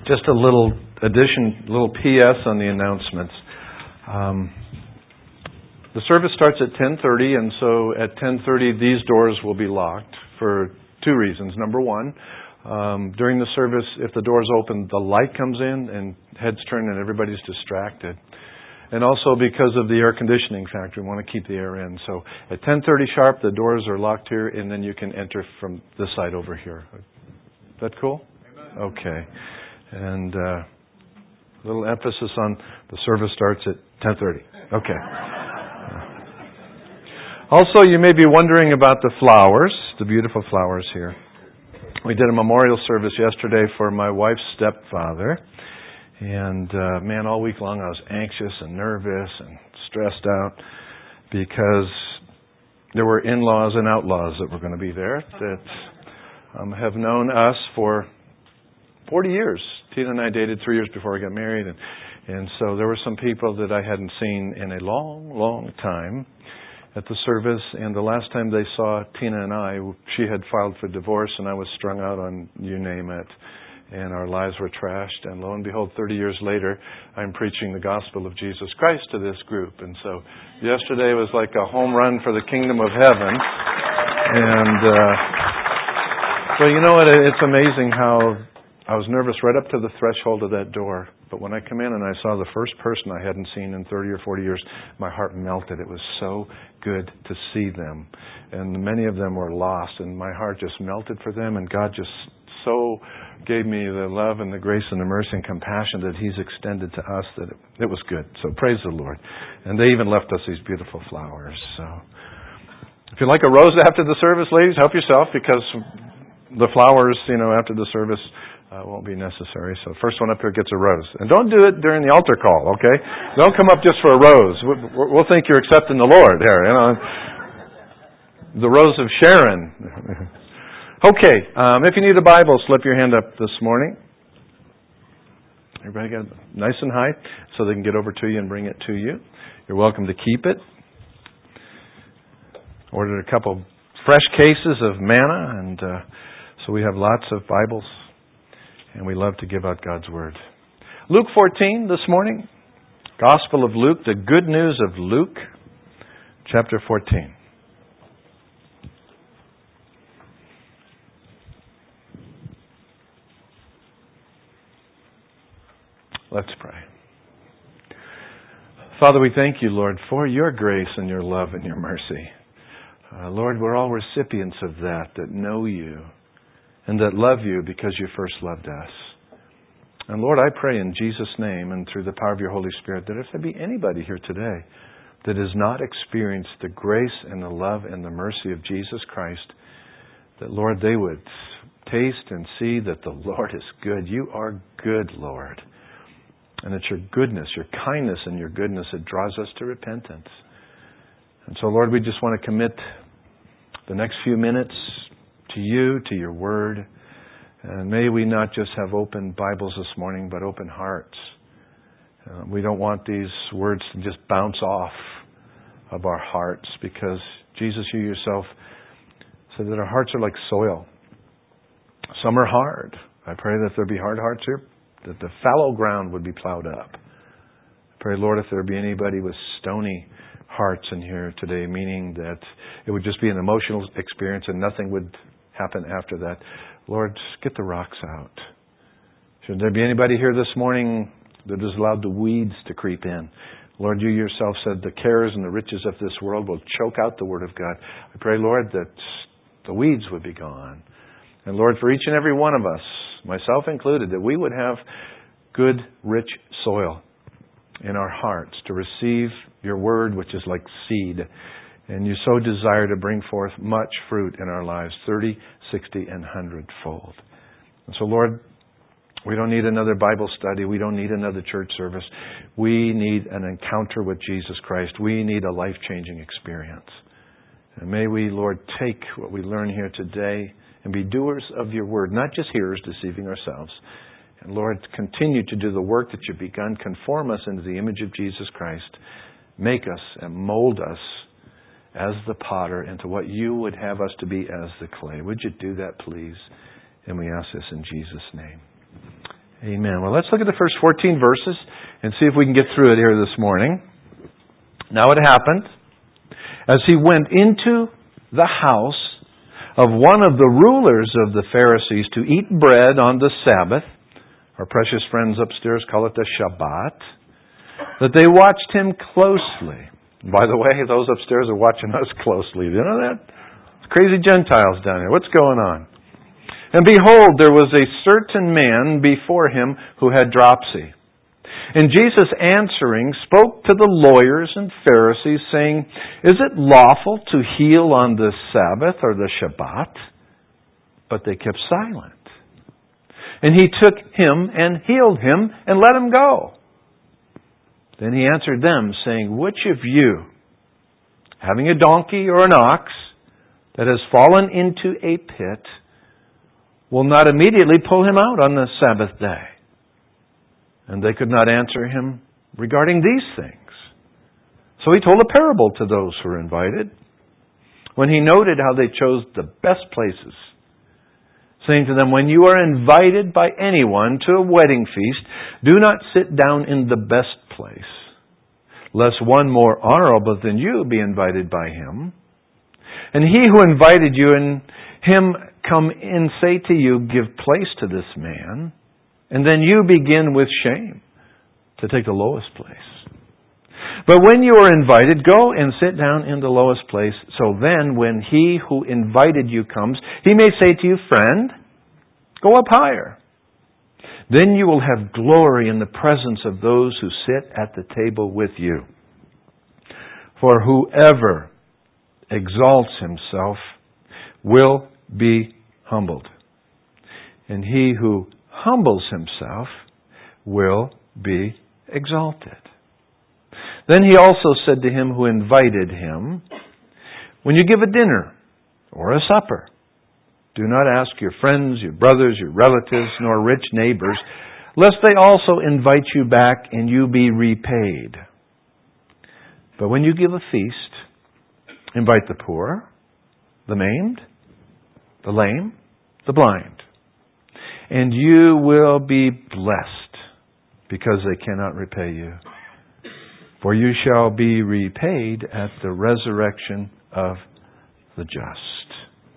Just a little addition, little PS on the announcements. The service starts at 10:30, and so at 10:30 these doors will be locked for two reasons. Number one, during the service, if the doors open, the light comes in and heads turn and everybody's distracted. And also because of the air conditioning factor, we want to keep the air in. So at 10:30 sharp, the doors are locked here, and then you can enter from this side over here. Is that cool? Amen. Okay. And a little emphasis on the service starts at 10:30. Okay. Also, you may be wondering about the flowers, the beautiful flowers here. We did a memorial service yesterday for my wife's stepfather. And man, all week long I was anxious and nervous and stressed out because there were in-laws and outlaws that were going to be there that have known us for 40 years. Tina and I dated 3 years before we got married. And so there were some people that I hadn't seen in a long, long time at the service. And the last time they saw Tina and I, she had filed for divorce and I was strung out on you name it. And our lives were trashed. And lo and behold, 30 years later, I'm preaching the gospel of Jesus Christ to this group. And so yesterday was like a home run for the kingdom of heaven. And so you know what? It's amazing how I was nervous right up to the threshold of that door. But when I come in and I saw the first person I hadn't seen in 30 or 40 years, my heart melted. It was so good to see them. And many of them were lost. And my heart just melted for them. And God just so gave me the love and the grace and the mercy and compassion that He's extended to us that it was good. So praise the Lord. And they even left us these beautiful flowers. So if you like a rose after the service, ladies, help yourself because the flowers, after the service won't be necessary. So first one up here gets a rose. And don't do it during the altar call, okay? Don't come up just for a rose. We'll think you're accepting the Lord here, The rose of Sharon. Okay, if you need a Bible, slip your hand up this morning. Everybody got it nice and high so they can get over to you and bring it to you. You're welcome to keep it. Ordered a couple fresh cases of manna, and so we have lots of Bibles, and we love to give out God's Word. Luke 14 this morning. Gospel of Luke, the good news of Luke, chapter 14. Let's pray. Father, we thank you, Lord, for your grace and your love and your mercy. Lord, we're all recipients of that know you and that love you because you first loved us. And Lord, I pray in Jesus' name and through the power of your Holy Spirit that if there be anybody here today that has not experienced the grace and the love and the mercy of Jesus Christ, that, Lord, they would taste and see that the Lord is good. You are good, Lord. And it's your goodness, your kindness and your goodness that draws us to repentance. And so, Lord, we just want to commit the next few minutes to you, to your word. And may we not just have open Bibles this morning, but open hearts. We don't want these words to just bounce off of our hearts because, Jesus, you yourself said that our hearts are like soil. Some are hard. I pray that there be hard hearts here, that the fallow ground would be plowed up. I pray, Lord, if there be anybody with stony hearts in here today, meaning that it would just be an emotional experience and nothing would happen after that, Lord, just get the rocks out. Should there be anybody here this morning that has allowed the weeds to creep in? Lord, you yourself said the cares and the riches of this world will choke out the Word of God. I pray, Lord, that the weeds would be gone. And Lord, for each and every one of us, myself included, that we would have good, rich soil in our hearts to receive your word, which is like seed. And you so desire to bring forth much fruit in our lives, 30, 60, and 100-fold. And so, Lord, we don't need another Bible study. We don't need another church service. We need an encounter with Jesus Christ. We need a life-changing experience. And may we, Lord, take what we learn here today and be doers of your word, not just hearers deceiving ourselves. And Lord, continue to do the work that you've begun. Conform us into the image of Jesus Christ. Make us and mold us as the potter into what you would have us to be as the clay. Would you do that, please? And we ask this in Jesus' name. Amen. Well, let's look at the first 14 verses and see if we can get through it here this morning. Now it happened, as he went into the house of one of the rulers of the Pharisees to eat bread on the Sabbath, our precious friends upstairs call it the Shabbat, that they watched him closely. By the way, those upstairs are watching us closely. Do you know that? It's crazy Gentiles down here. What's going on? And behold, there was a certain man before him who had dropsy. And Jesus answering spoke to the lawyers and Pharisees, saying, Is it lawful to heal on the Sabbath or the Shabbat? But they kept silent. And he took him and healed him and let him go. Then he answered them, saying, Which of you, having a donkey or an ox that has fallen into a pit, will not immediately pull him out on the Sabbath day? And they could not answer him regarding these things. So he told a parable to those who were invited, when he noted how they chose the best places, saying to them, When you are invited by anyone to a wedding feast, do not sit down in the best place, lest one more honorable than you be invited by him. And he who invited you and him come and say to you, Give place to this man, and then you begin with shame to take the lowest place. But when you are invited, go and sit down in the lowest place, so then when he who invited you comes, he may say to you, Friend, go up higher. Then you will have glory in the presence of those who sit at the table with you. For whoever exalts himself will be humbled, and he who humbles himself will be exalted. Then he also said to him who invited him, When you give a dinner or a supper, do not ask your friends, your brothers, your relatives, nor rich neighbors, lest they also invite you back and you be repaid. But when you give a feast, invite the poor, the maimed, the lame, the blind, and you will be blessed, because they cannot repay you. For you shall be repaid at the resurrection of the just.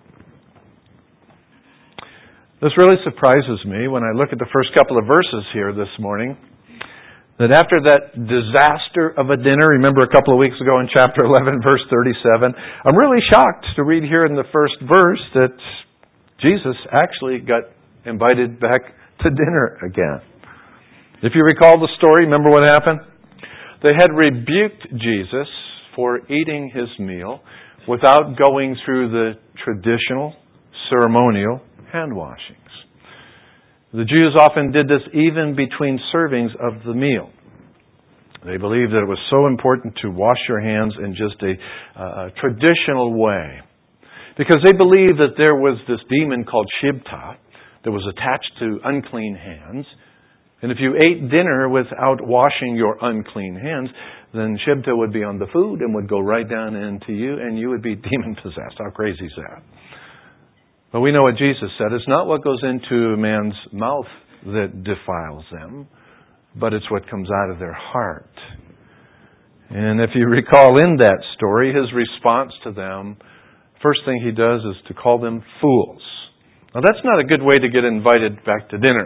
This really surprises me when I look at the first couple of verses here this morning, that after that disaster of a dinner, remember a couple of weeks ago in chapter 11, verse 37, I'm really shocked to read here in the first verse that Jesus actually got invited back to dinner again. If you recall the story, remember what happened? They had rebuked Jesus for eating his meal without going through the traditional ceremonial hand washings. The Jews often did this even between servings of the meal. They believed that it was so important to wash your hands in just a traditional way, because they believed that there was this demon called Shibta that was attached to unclean hands. And if you ate dinner without washing your unclean hands, then Shibta would be on the food and would go right down into you, and you would be demon-possessed. How crazy is that? But we know what Jesus said. It's not what goes into a man's mouth that defiles them, but it's what comes out of their heart. And if you recall in that story, his response to them, first thing he does is to call them fools. Now that's not a good way to get invited back to dinner.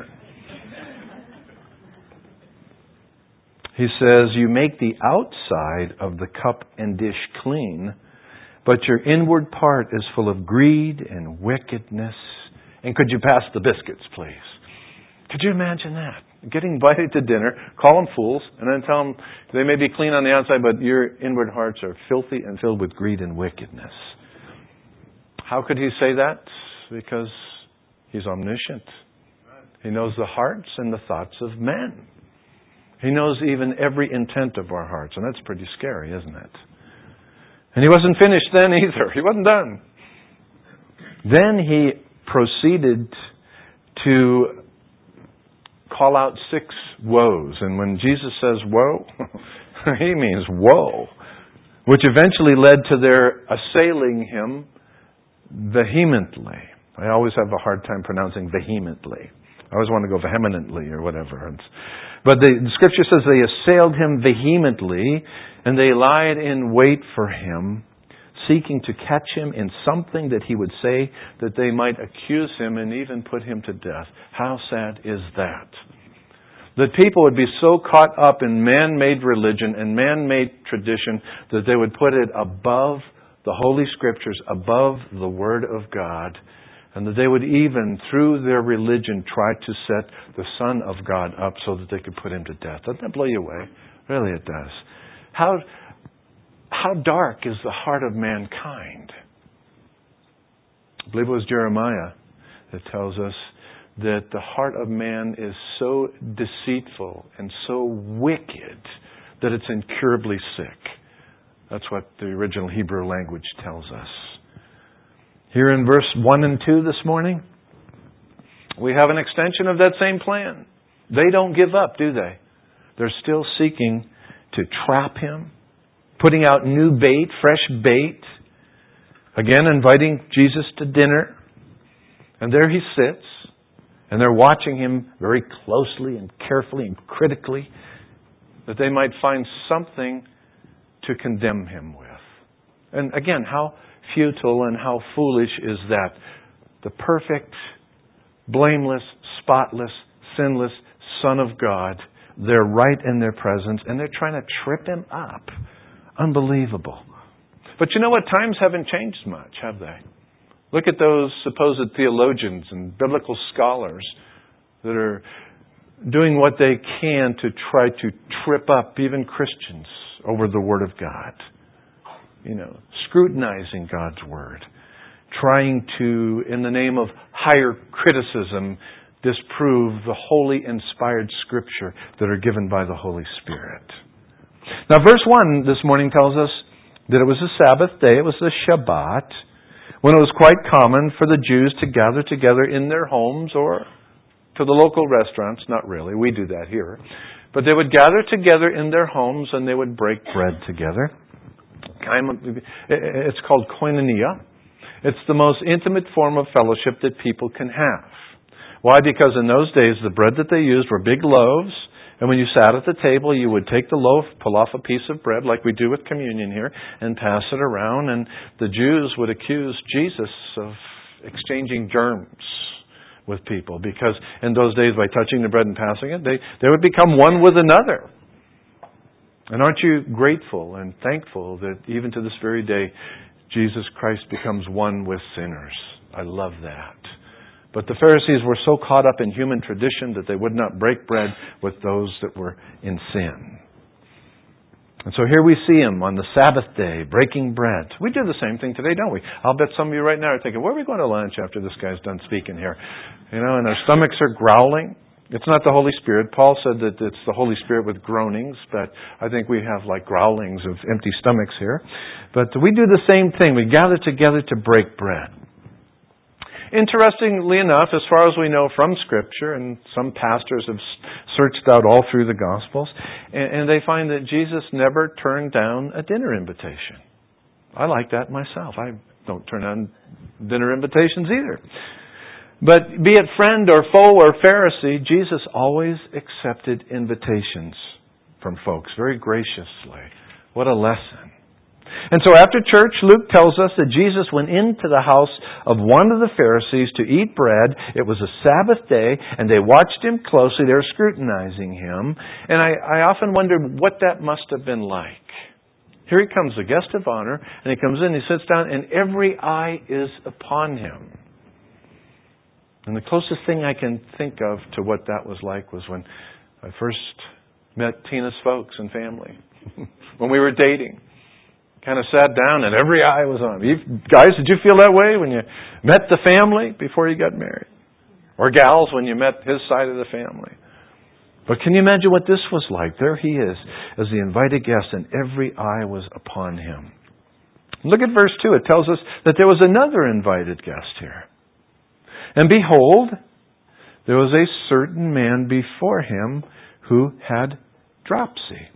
He says, You make the outside of the cup and dish clean, but your inward part is full of greed and wickedness. And could you pass the biscuits, please? Could you imagine that? Getting invited to dinner, call them fools, and then tell them they may be clean on the outside, but your inward hearts are filthy and filled with greed and wickedness. How could he say that? Because he's omniscient. He knows the hearts and the thoughts of men. He knows even every intent of our hearts, and that's pretty scary, isn't it? And he wasn't finished then either. He wasn't done. Then he proceeded to call out 6 woes. And when Jesus says woe, he means woe. Which eventually led to their assailing him vehemently. I always have a hard time pronouncing vehemently. I always want to go vehemently or whatever. But the Scripture says they assailed him vehemently, and they lied in wait for him, seeking to catch him in something that he would say, that they might accuse him and even put him to death. How sad is that? That people would be so caught up in man-made religion and man-made tradition that they would put it above the Holy Scriptures, above the Word of God, and that they would even, through their religion, try to set the Son of God up so that they could put him to death. Doesn't that blow you away? Really, it does. How dark is the heart of mankind? I believe it was Jeremiah that tells us that the heart of man is so deceitful and so wicked that it's incurably sick. That's what the original Hebrew language tells us. Here in verse 1 and 2 this morning, we have an extension of that same plan. They don't give up, do they? They're still seeking to trap him, putting out new bait, fresh bait. Again, inviting Jesus to dinner. And there he sits. And they're watching him very closely and carefully and critically, that they might find something to condemn him with. And again, how futile and how foolish is that? The perfect, blameless, spotless, sinless Son of God, they're right in their presence, and they're trying to trip him up. Unbelievable. But you know what? Times haven't changed much, have they? Look at those supposed theologians and biblical scholars that are doing what they can to try to trip up even Christians over the Word of God. Scrutinizing God's Word. Trying to, in the name of higher criticism, disprove the holy inspired Scripture that are given by the Holy Spirit. Now, verse 1 this morning tells us that it was a Sabbath day. It was the Shabbat, when it was quite common for the Jews to gather together in their homes or to the local restaurants. Not really. We do that here. But they would gather together in their homes and they would break bread together. It's called koinonia. It's the most intimate form of fellowship that people can have. Why? Because in those days, the bread that they used were big loaves. And when you sat at the table, you would take the loaf, pull off a piece of bread, like we do with communion here, and pass it around. And the Jews would accuse Jesus of exchanging germs with people. Because in those days, by touching the bread and passing it, they would become one with another. And aren't you grateful and thankful that even to this very day, Jesus Christ becomes one with sinners? I love that. But the Pharisees were so caught up in human tradition that they would not break bread with those that were in sin. And so here we see him on the Sabbath day, breaking bread. We do the same thing today, don't we? I'll bet some of you right now are thinking, where are we going to lunch after this guy's done speaking here? And our stomachs are growling. It's not the Holy Spirit. Paul said that it's the Holy Spirit with groanings, but I think we have like growlings of empty stomachs here. But we do the same thing. We gather together to break bread. Interestingly enough, as far as we know from Scripture, and some pastors have searched out all through the Gospels, and they find that Jesus never turned down a dinner invitation. I like that myself. I don't turn down dinner invitations either. But be it friend or foe or Pharisee, Jesus always accepted invitations from folks very graciously. What a lesson. And so after church, Luke tells us that Jesus went into the house of one of the Pharisees to eat bread. It was a Sabbath day, and they watched him closely. They were scrutinizing him. And I often wondered what that must have been like. Here he comes, the guest of honor, and he comes in, he sits down, and every eye is upon him. And the closest thing I can think of to what that was like was when I first met Tina's folks and family. When we were dating. Kind of sat down and every eye was on him. You guys, did you feel that way when you met the family before you got married? Or gals when you met his side of the family? But can you imagine what this was like? There he is as the invited guest and every eye was upon him. Look at verse 2. It tells us that there was another invited guest here. And behold, there was a certain man before him who had dropsy.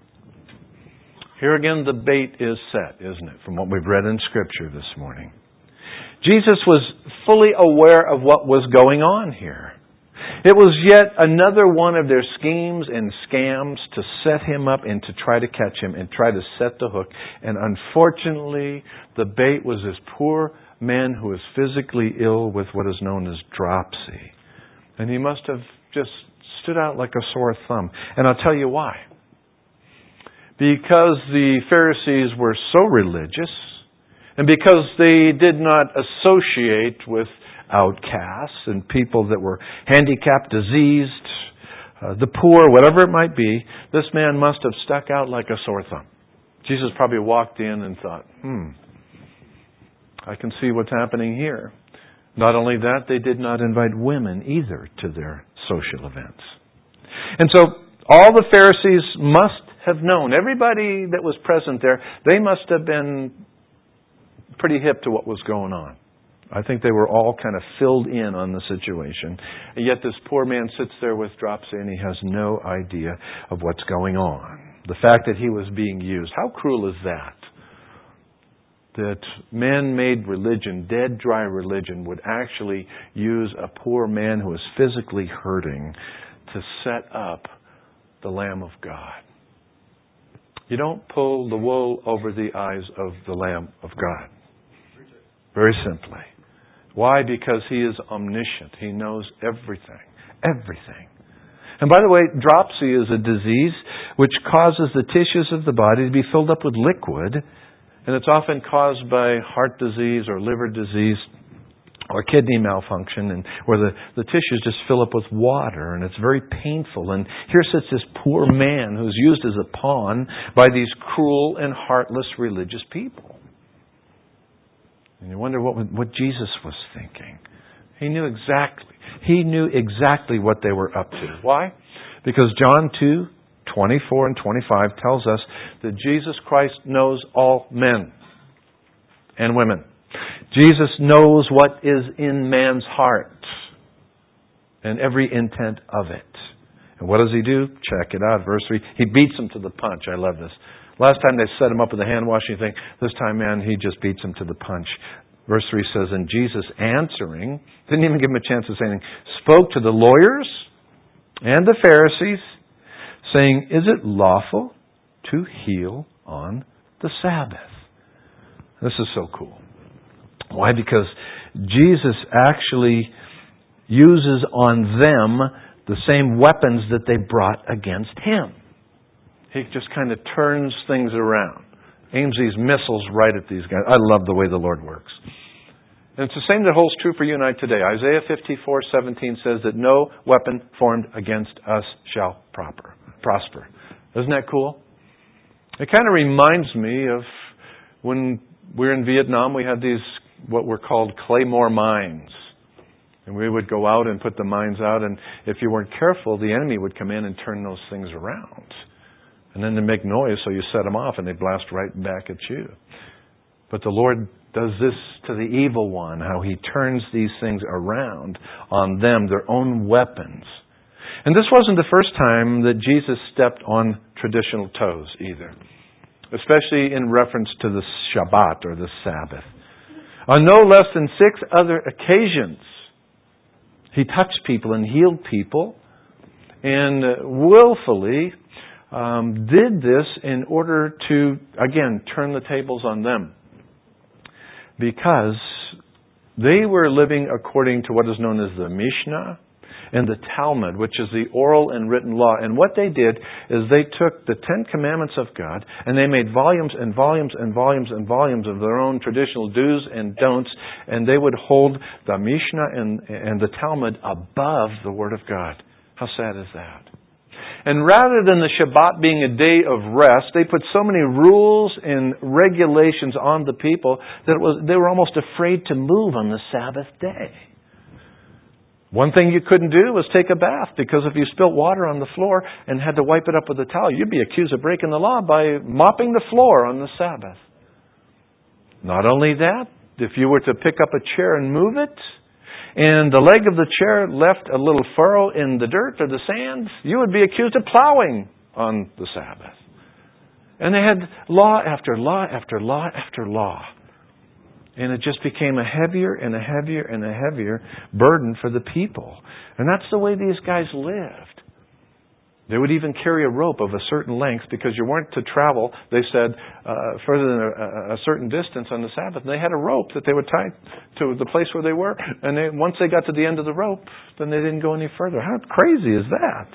Here again, the bait is set, isn't it, from what we've read in Scripture this morning. Jesus was fully aware of what was going on here. It was yet another one of their schemes and scams to set him up and to try to catch him and try to set the hook. And unfortunately, the bait was this poor man who was physically ill with what is known as dropsy. And he must have just stood out like a sore thumb. And I'll tell you why. Because the Pharisees were so religious, and because they did not associate with outcasts and people that were handicapped, diseased, the poor, whatever it might be, this man must have stuck out like a sore thumb. Jesus probably walked in and thought, I can see what's happening here. Not only that, they did not invite women either to their social events. And so all the Pharisees must have known, everybody that was present there, they must have been pretty hip to what was going on. I think they were all kind of filled in on the situation. And yet this poor man sits there with dropsy and he has no idea of what's going on. The fact that he was being used. How cruel is that? That man-made religion, dead, dry religion, would actually use a poor man who is physically hurting to set up the Lamb of God. You don't pull the wool over the eyes of the Lamb of God. Very simply. Why? Because He is omniscient. He knows everything. Everything. And by the way, dropsy is a disease which causes the tissues of the body to be filled up with liquid. And it's often caused by heart disease or liver disease or kidney malfunction, and where the tissues just fill up with water, and it's very painful. And here sits this poor man who's used as a pawn by these cruel and heartless religious people. And you wonder what Jesus was thinking. He knew exactly what they were up to. Why? Because John 2:24 and 25 tells us that Jesus Christ knows all men and women. Jesus knows what is in man's heart and every intent of it. And what does He do? Check it out. Verse 3. He beats him to the punch. I love this. Last time they set him up with a hand washing thing. This time, man, He just beats him to the punch. Verse 3 says, and Jesus answering, didn't even give him a chance to say anything, spoke to the lawyers and the Pharisees, saying, is it lawful to heal on the Sabbath? This is so cool. Why? Because Jesus actually uses on them the same weapons that they brought against Him. He just kind of turns things around. Aims these missiles right at these guys. I love the way the Lord works. And it's the same that holds true for you and I today. Isaiah 54:17 says that no weapon formed against us shall prosper. Isn't that cool? It kind of reminds me of when we were in Vietnam, we had these, what were called claymore mines. And we would go out and put the mines out, and if you weren't careful, the enemy would come in and turn those things around. And then they make noise, so you set them off, and they blast right back at you. But the Lord does this to the evil one, how He turns these things around on them, their own weapons. And this wasn't the first time that Jesus stepped on traditional toes either, especially in reference to the Shabbat or the Sabbath. On no less than 6 other occasions, He touched people and healed people and willfully did this in order to, again, turn the tables on them. Because they were living according to what is known as the Mishnah and the Talmud, which is the oral and written law. And what they did is they took the 10 Commandments of God and they made volumes and volumes and volumes and volumes of their own traditional do's and don'ts, and they would hold the Mishnah and the Talmud above the Word of God. How sad is that? And rather than the Shabbat being a day of rest, they put so many rules and regulations on the people that they were almost afraid to move on the Sabbath day. One thing you couldn't do was take a bath, because if you spilt water on the floor and had to wipe it up with a towel, you'd be accused of breaking the law by mopping the floor on the Sabbath. Not only that, if you were to pick up a chair and move it, and the leg of the chair left a little furrow in the dirt or the sand, you would be accused of plowing on the Sabbath. And they had law after law after law after law. And it just became a heavier and a heavier and a heavier burden for the people. And that's the way these guys lived. They would even carry a rope of a certain length because you weren't to travel, they said, further than a certain distance on the Sabbath. And they had a rope that they would tie to the place where they were. And once they got to the end of the rope, then they didn't go any further. How crazy is that?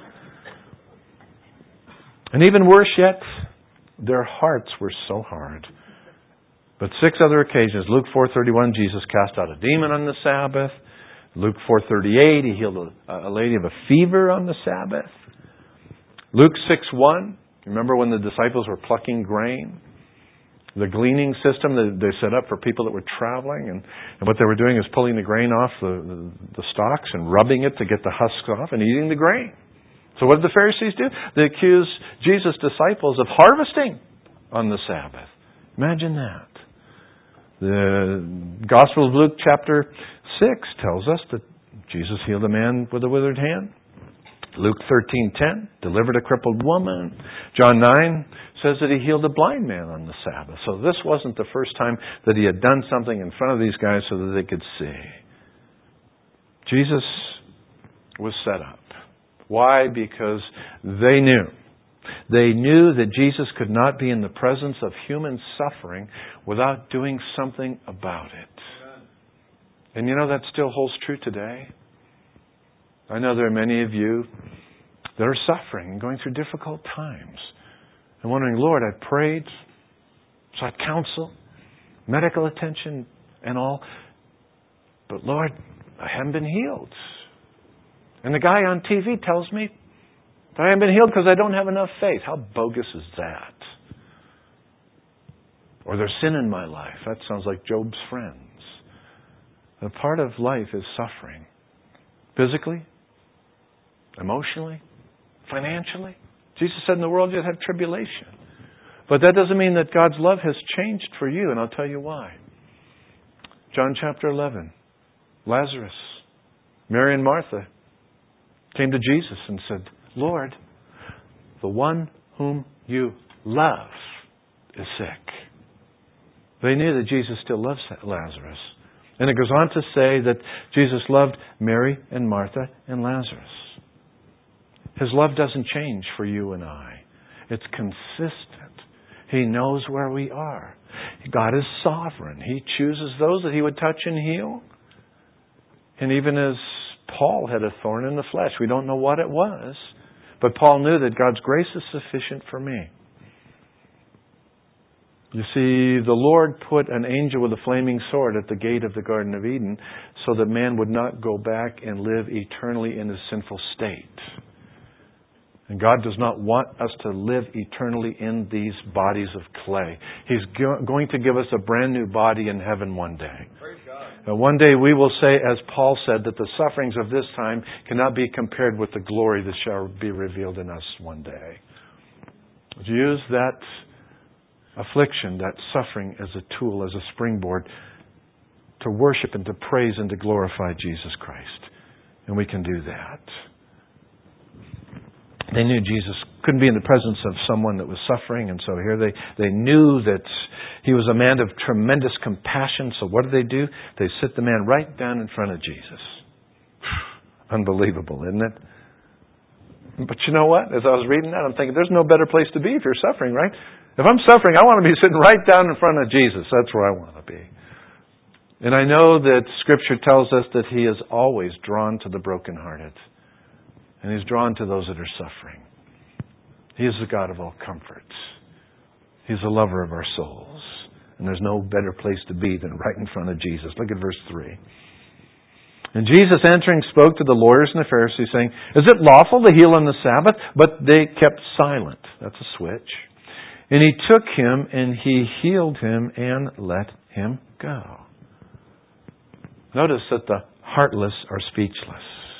And even worse yet, their hearts were so hard. But 6 other occasions, Luke 4:31, Jesus cast out a demon on the Sabbath. Luke 4:38, He healed a lady of a fever on the Sabbath. Luke 6:1, remember when the disciples were plucking grain? The gleaning system that they set up for people that were traveling. And what they were doing is pulling the grain off the stalks and rubbing it to get the husks off and eating the grain. So what did the Pharisees do? They accused Jesus' disciples of harvesting on the Sabbath. Imagine that. The Gospel of Luke chapter 6 tells us that Jesus healed a man with a withered hand. Luke 13:10 delivered a crippled woman. John 9 says that He healed a blind man on the Sabbath. So this wasn't the first time that He had done something in front of these guys so that they could see. Jesus was set up. Why? Because they knew. They knew that Jesus could not be in the presence of human suffering without doing something about it. And you know that still holds true today. I know there are many of you that are suffering and going through difficult times and wondering, Lord, I prayed, sought counsel, medical attention and all, but Lord, I haven't been healed. And the guy on TV tells me that I haven't been healed because I don't have enough faith. How bogus is that? Or there's sin in my life. That sounds like Job's friends. A part of life is suffering. Physically, emotionally, financially. Jesus said in the world you'd have tribulation. But that doesn't mean that God's love has changed for you, and I'll tell you why. John chapter 11. Lazarus, Mary and Martha came to Jesus and said, Lord, the one whom you love is sick. They knew that Jesus still loves Lazarus. And it goes on to say that Jesus loved Mary and Martha and Lazarus. His love doesn't change for you and I. It's consistent. He knows where we are. God is sovereign. He chooses those that He would touch and heal. And even as Paul had a thorn in the flesh, we don't know what it was, but Paul knew that God's grace is sufficient for me. You see, the Lord put an angel with a flaming sword at the gate of the Garden of Eden so that man would not go back and live eternally in his sinful state. And God does not want us to live eternally in these bodies of clay. He's going to give us a brand new body in heaven one day. And one day we will say, as Paul said, that the sufferings of this time cannot be compared with the glory that shall be revealed in us one day. Use that affliction, that suffering, as a tool, as a springboard to worship and to praise and to glorify Jesus Christ. And we can do that. They knew Jesus couldn't be in the presence of someone that was suffering, and so here they knew that He was a man of tremendous compassion. So what do? They sit the man right down in front of Jesus. Unbelievable, isn't it? But you know what? As I was reading that, I'm thinking, there's no better place to be if you're suffering, right? If I'm suffering, I want to be sitting right down in front of Jesus. That's where I want to be. And I know that Scripture tells us that He is always drawn to the brokenhearted. And He's drawn to those that are suffering. He is the God of all comforts. He's the lover of our souls. And there's no better place to be than right in front of Jesus. Look at verse 3. And Jesus answering spoke to the lawyers and the Pharisees, saying, Is it lawful to heal on the Sabbath? But they kept silent. That's a switch. And He took him and He healed him and let him go. Notice that the heartless are speechless.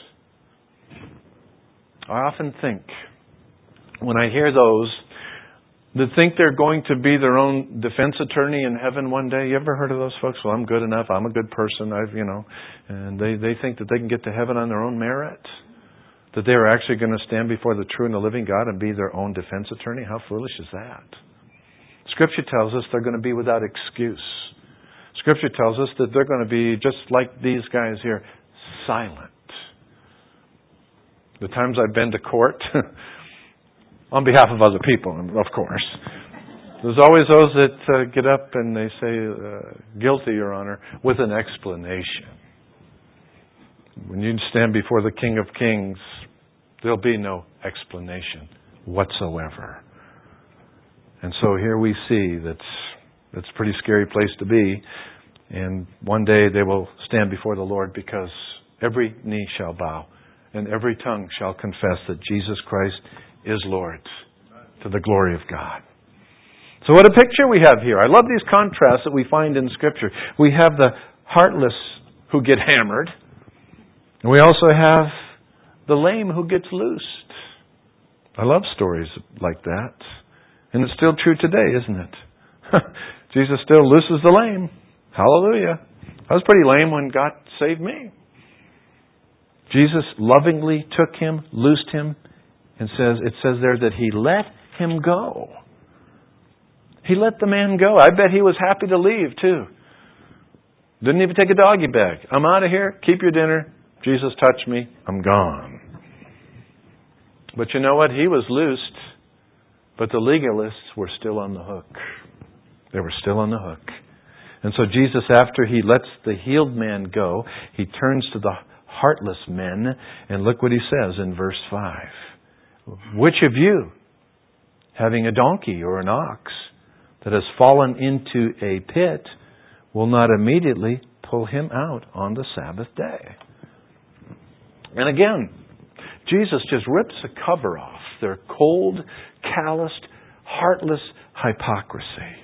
I often think, when I hear those that think they're going to be their own defense attorney in heaven one day. You ever heard of those folks? Well, I'm good enough. I'm a good person. And they think that they can get to heaven on their own merit. That they are actually going to stand before the true and the living God and be their own defense attorney. How foolish is that? Scripture tells us they're going to be without excuse. Scripture tells us that they're going to be just like these guys here, silent. The times I've been to court, on behalf of other people, of course, there's always those that get up and they say, guilty, Your Honor, with an explanation. When you stand before the King of Kings, there'll be no explanation whatsoever. And so here we see that's a pretty scary place to be. And one day they will stand before the Lord, because every knee shall bow and every tongue shall confess that Jesus Christ is Lord, to the glory of God. So what a picture we have here. I love these contrasts that we find in Scripture. We have the heartless who get hammered, and we also have the lame who gets loosed. I love stories like that. And it's still true today, isn't it? Jesus still looses the lame. Hallelujah. I was pretty lame when God saved me. Jesus lovingly took him, loosed him, and it says there that He let him go. He let the man go. I bet he was happy to leave too. Didn't even take a doggy bag. I'm out of here. Keep your dinner. Jesus touched me. I'm gone. But you know what? He was loosed, but the legalists were still on the hook. They were still on the hook. And so Jesus, after He lets the healed man go, He turns to the heartless men, and look what He says in verse 5. Which of you, having a donkey or an ox that has fallen into a pit, will not immediately pull him out on the Sabbath day? And again, Jesus just rips the cover off their cold, calloused, heartless hypocrisy.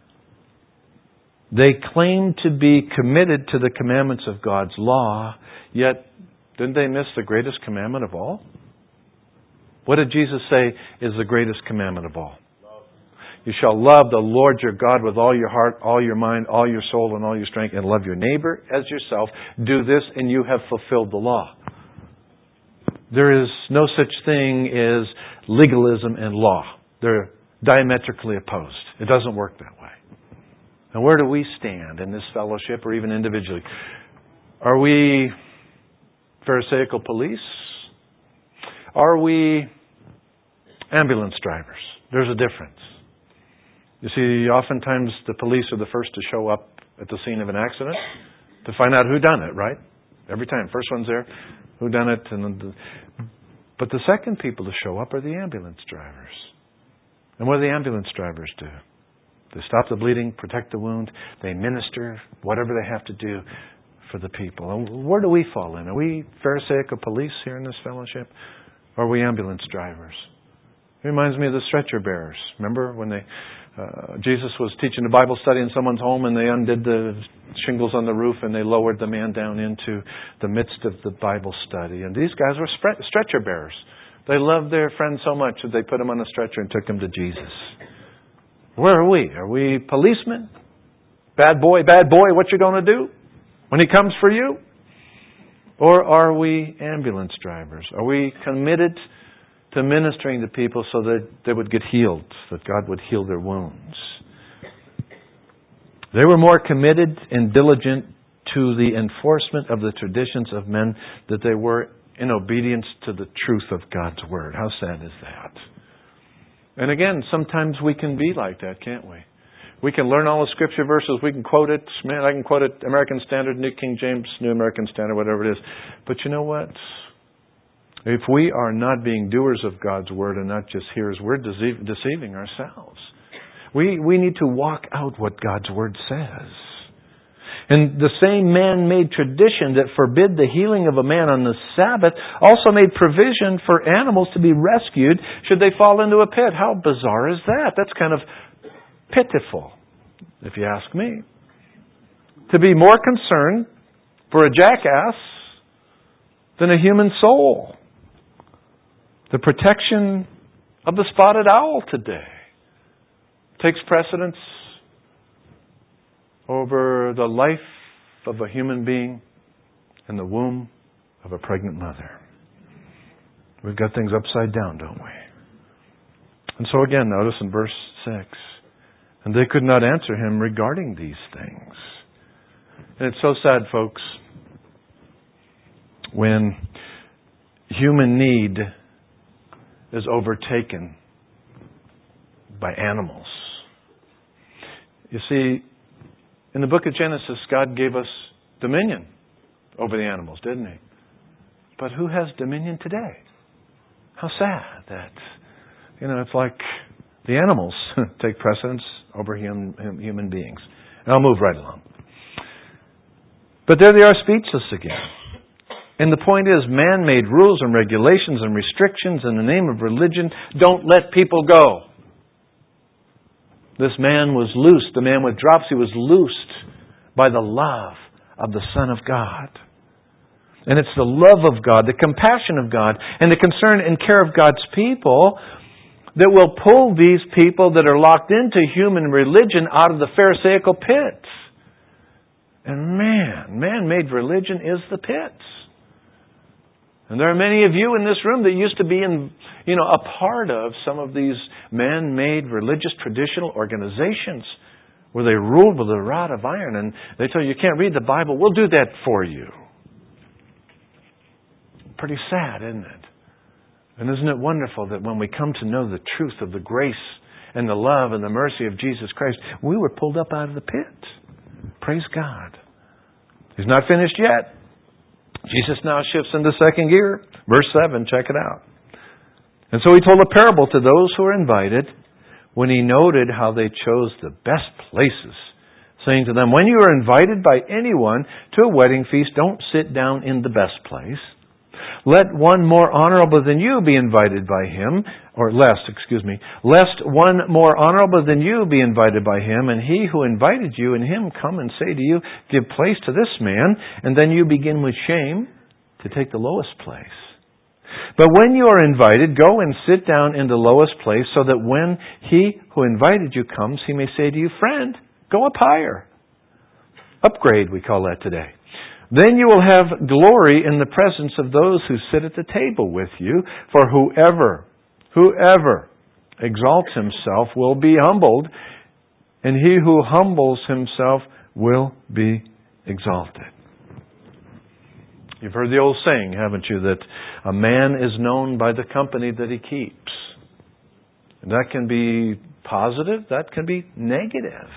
They claim to be committed to the commandments of God's law, yet didn't they miss the greatest commandment of all? What did Jesus say is the greatest commandment of all? Love. You shall love the Lord your God with all your heart, all your mind, all your soul, and all your strength, and love your neighbor as yourself. Do this, and you have fulfilled the law. There is no such thing as legalism and law. They're diametrically opposed. It doesn't work that way. And where do we stand in this fellowship, or even individually? Are we Pharisaical police? Are we ambulance drivers? There's a difference. You see, oftentimes the police are the first to show up at the scene of an accident to find out who done it, right? Every time. First one's there, who done it. But the second people to show up are the ambulance drivers. And what do the ambulance drivers do? They stop the bleeding, protect the wound, they minister, whatever they have to do for the people. And where do we fall in? Are we Pharisaical police here in this fellowship? Or are we ambulance drivers? It reminds me of the stretcher bearers. Remember when Jesus was teaching a Bible study in someone's home, and they undid the shingles on the roof and they lowered the man down into the midst of the Bible study. And these guys were stretcher bearers. They loved their friend so much that they put him on a stretcher and took him to Jesus. Where are we? Are we policemen? Bad boy, what you going to do when he comes for you? Or are we ambulance drivers? Are we committed to ministering to people so that they would get healed, that God would heal their wounds? They were more committed and diligent to the enforcement of the traditions of men than they were in obedience to the truth of God's Word. How sad is that? And again, sometimes we can be like that, can't we? We can learn all the Scripture verses. We can quote it. Man, I can quote it, American Standard, New King James, New American Standard, whatever it is. But you know what? If we are not being doers of God's Word and not just hearers, we're deceiving ourselves. We need to walk out what God's Word says. And the same man-made tradition that forbid the healing of a man on the Sabbath also made provision for animals to be rescued should they fall into a pit. How bizarre is that? That's kind of pitiful, if you ask me. To be more concerned for a jackass than a human soul. The protection of the spotted owl today takes precedence over the life of a human being in the womb of a pregnant mother. We've got things upside down, don't we? And so again, notice in verse 6, and they could not answer him regarding these things. And it's so sad, folks, when human need is overtaken by animals. You see, in the book of Genesis, God gave us dominion over the animals, didn't He? But who has dominion today? How sad that, it's like the animals take precedence over human beings. And I'll move right along. But there they are, speechless again. And the point is, man-made rules and regulations and restrictions in the name of religion don't let people go. This man was loosed. The man with dropsy was loosed by the love of the Son of God. And it's the love of God, the compassion of God, and the concern and care of God's people that will pull these people that are locked into human religion out of the Pharisaical pit. And man-made religion is the pit. And there are many of you in this room that used to be a part of some of these man-made religious traditional organizations where they ruled with a rod of iron and they tell you can't read the Bible. We'll do that for you. Pretty sad, isn't it? And isn't it wonderful that when we come to know the truth of the grace and the love and the mercy of Jesus Christ, we were pulled up out of the pit. Praise God. He's not finished yet. Jesus now shifts into second gear. Verse 7, check it out. And so He told a parable to those who were invited when He noted how they chose the best places, saying to them, when you are invited by anyone to a wedding feast, don't sit down in the best place. Let one more honorable than you be invited by him, lest one more honorable than you be invited by him, and he who invited you and him come and say to you, give place to this man, and then you begin with shame to take the lowest place. But when you are invited, go and sit down in the lowest place, so that when he who invited you comes, he may say to you, friend, go up higher. Upgrade, we call that today. Then you will have glory in the presence of those who sit at the table with you. For whoever exalts himself will be humbled, and he who humbles himself will be exalted. You've heard the old saying, haven't you, that a man is known by the company that he keeps. And that can be positive, that can be negative.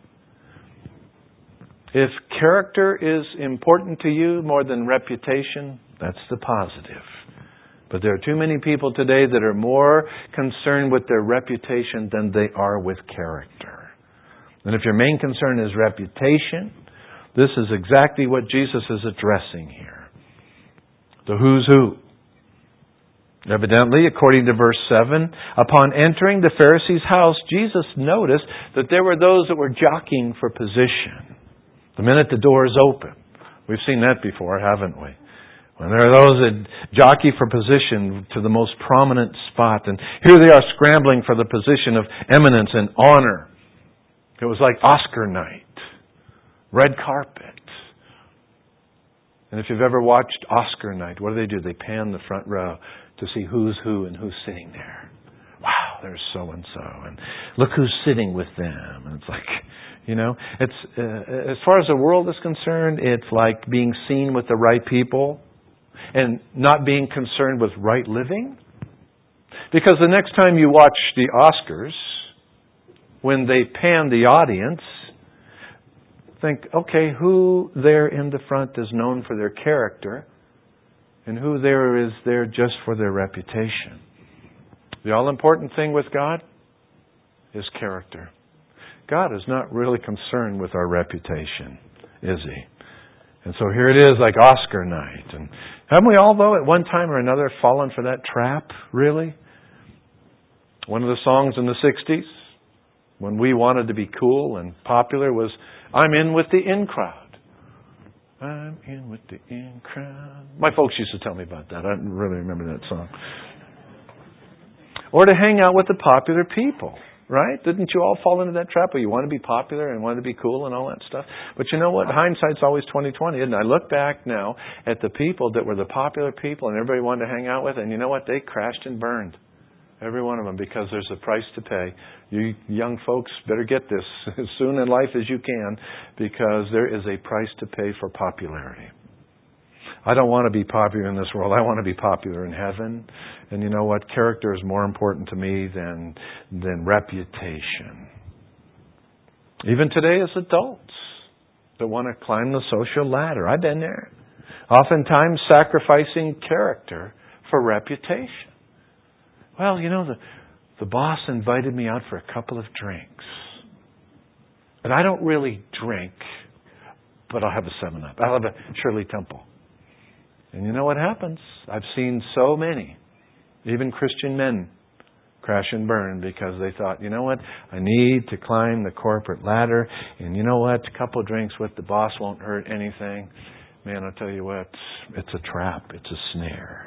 If character is important to you more than reputation, that's the positive. But there are too many people today that are more concerned with their reputation than they are with character. And if your main concern is reputation, this is exactly what Jesus is addressing here. The who's who. Evidently, according to verse 7, upon entering the Pharisee's house, Jesus noticed that there were those that were jockeying for position. The minute the door is open. We've seen that before, haven't we? When there are those that jockey for position to the most prominent spot. And here they are scrambling for the position of eminence and honor. It was like Oscar night. Red carpet. And if you've ever watched Oscar night, what do? They pan the front row to see who's who and who's sitting there. Wow, there's so-and-so. And look who's sitting with them. And it's like... it's as far as the world is concerned, it's like being seen with the right people and not being concerned with right living. Because the next time you watch the Oscars, when they pan the audience, think, okay, who there in the front is known for their character and who there is there just for their reputation. The all-important thing with God is character. God is not really concerned with our reputation, is He? And so here it is, like Oscar night. And haven't we all, though, at one time or another fallen for that trap, really? One of the songs in the 60s, when we wanted to be cool and popular, was, I'm in with the in crowd. I'm in with the in crowd. My folks used to tell me about that. I really remember that song. Or to hang out with the popular people. Right? Didn't you all fall into that trap where you want to be popular and want to be cool and all that stuff? But you know what? Hindsight's always 20/20, isn't it? I look back now at the people that were the popular people and everybody wanted to hang out with, and you know what? They crashed and burned. Every one of them, because there's a price to pay. You young folks better get this as soon in life as you can, because there is a price to pay for popularity. I don't want to be popular in this world. I want to be popular in heaven. And you know what? Character is more important to me than reputation. Even today as adults that want to climb the social ladder. I've been there. Oftentimes sacrificing character for reputation. Well, you know, the boss invited me out for a couple of drinks. And I don't really drink, but I'll have a 7-Up. I'll have a Shirley Temple. And you know what happens? I've seen so many, even Christian men, crash and burn because they thought, you know what? I need to climb the corporate ladder. And you know what? A couple of drinks with the boss won't hurt anything. Man, I'll tell you what, it's a trap. It's a snare.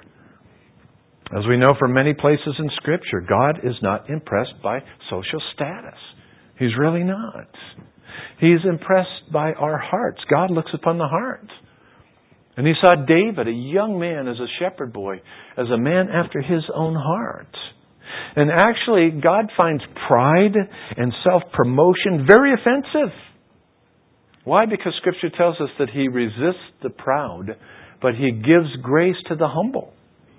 As we know from many places in Scripture, God is not impressed by social status. He's really not. He's impressed by our hearts. God looks upon the heart. And He saw David, a young man, as a shepherd boy, as a man after His own heart. And actually, God finds pride and self-promotion very offensive. Why? Because Scripture tells us that He resists the proud, but He gives grace to the humble.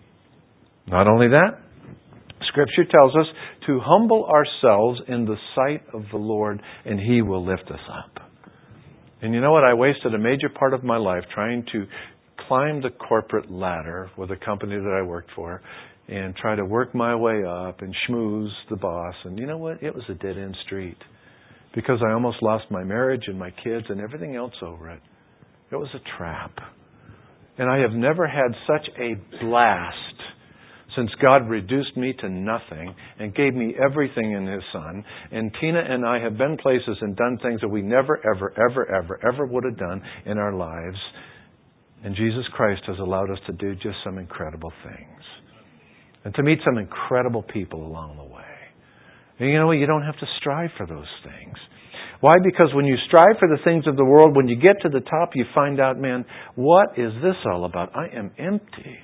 Not only that, Scripture tells us to humble ourselves in the sight of the Lord, and He will lift us up. And you know what? I wasted a major part of my life trying to climb the corporate ladder with a company that I worked for and try to work my way up and schmooze the boss. And you know what? It was a dead-end street because I almost lost my marriage and my kids and everything else over it. It was a trap. And I have never had such a blast since God reduced me to nothing and gave me everything in His Son. And Tina and I have been places and done things that we never, ever would have done in our lives. And Jesus Christ has allowed us to do just some incredible things. And to meet some incredible people along the way. And you know what? You don't have to strive for those things. Why? Because when you strive for the things of the world, when you get to the top, you find out, man, what is this all about? I am empty.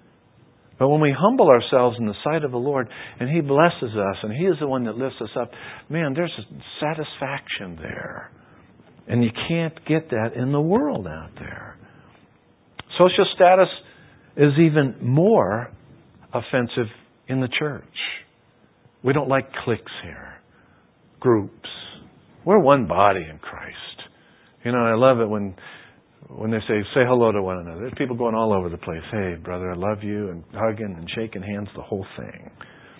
But when we humble ourselves in the sight of the Lord, and He blesses us, and He is the one that lifts us up, man, there's a satisfaction there. And you can't get that in the world out there. Social status is even more offensive in the church. We don't like cliques here. Groups. We're one body in Christ. You know, I love it when they say hello to one another. There's people going all over the place. Hey, brother, I love you, and hugging and shaking hands, the whole thing.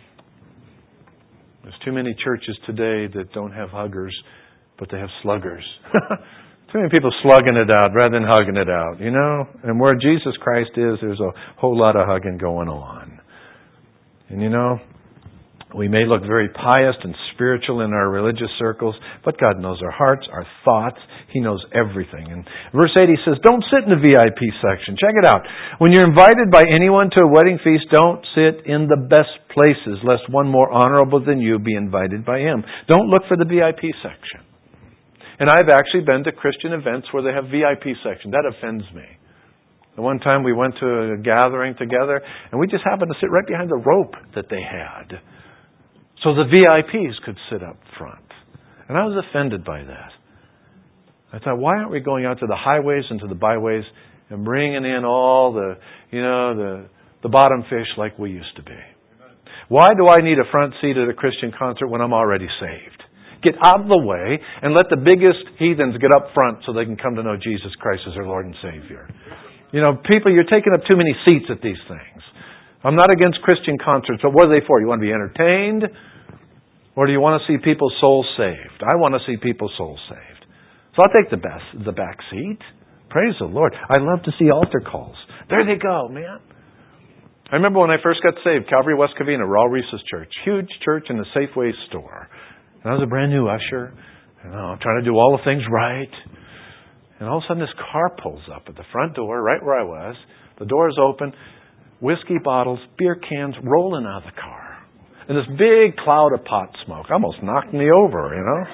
There's too many churches today that don't have huggers, but they have sluggers. Too many people slugging it out rather than hugging it out, you know? And where Jesus Christ is, there's a whole lot of hugging going on. And you know, we may look very pious and spiritual in our religious circles, but God knows our hearts, our thoughts. He knows everything. And verse 8, He says, don't sit in the VIP section. Check it out. When you're invited by anyone to a wedding feast, don't sit in the best places, lest one more honorable than you be invited by him. Don't look for the VIP section. And I've actually been to Christian events where they have VIP section. That offends me. The one time we went to a gathering together, and we just happened to sit right behind the rope that they had. So the VIPs could sit up front. And I was offended by that. I thought, why aren't we going out to the highways and to the byways and bringing in all the bottom fish like we used to be? Why do I need a front seat at a Christian concert when I'm already saved? Get out of the way and let the biggest heathens get up front so they can come to know Jesus Christ as their Lord and Savior. You know, people, you're taking up too many seats at these things. I'm not against Christian concerts, but what are they for? You want to be entertained? Or do you want to see people's souls saved? I want to see people's souls saved. So I'll take the back seat. Praise the Lord. I love to see altar calls. There they go, man. I remember when I first got saved, Calvary West Covina, Raul Reese's church. Huge church in the Safeway store. And I was a brand new usher. And I'm trying to do all the things right. And all of a sudden this car pulls up at the front door, right where I was. The door is open. Whiskey bottles, beer cans rolling out of the car. And this big cloud of pot smoke almost knocked me over, you know.